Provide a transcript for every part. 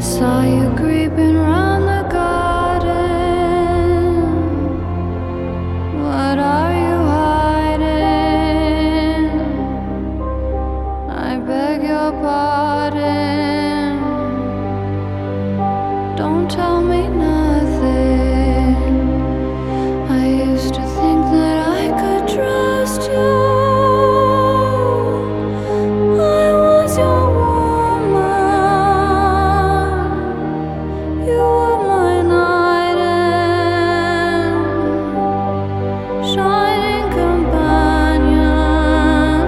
saw you creeping round the garden. What are you hiding? I beg your pardon. Don't tell me nothing. I used to think that I could trust you. I was your woman. You were my knight and shining companion.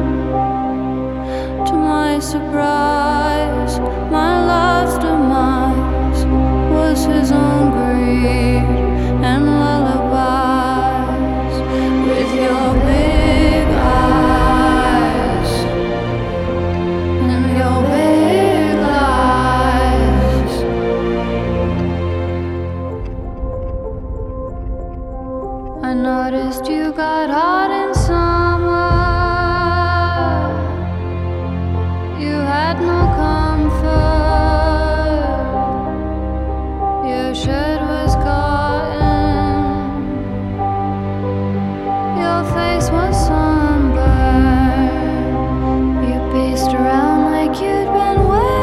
To my surprise, my love's demise was his own greed and lullabies. With your big eyes and your big lies, I noticed you got hot in summer. You had no comfort. Your shirt was cotton. Your face was sunburned. You paced around like you'd been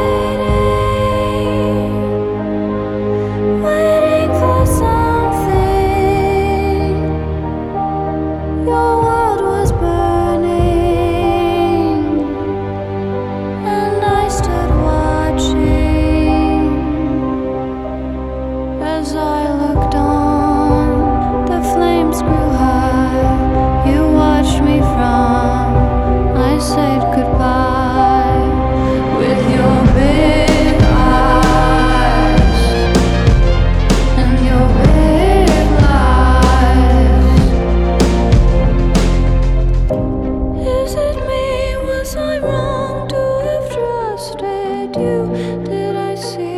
waiting for something. Your world was burning, and I stood watching. As I looked on, the flames grew high. You watched me from, I said goodbye. With your big eyes and your big lies. Is it me? Was I wrong to have trusted you? Did I see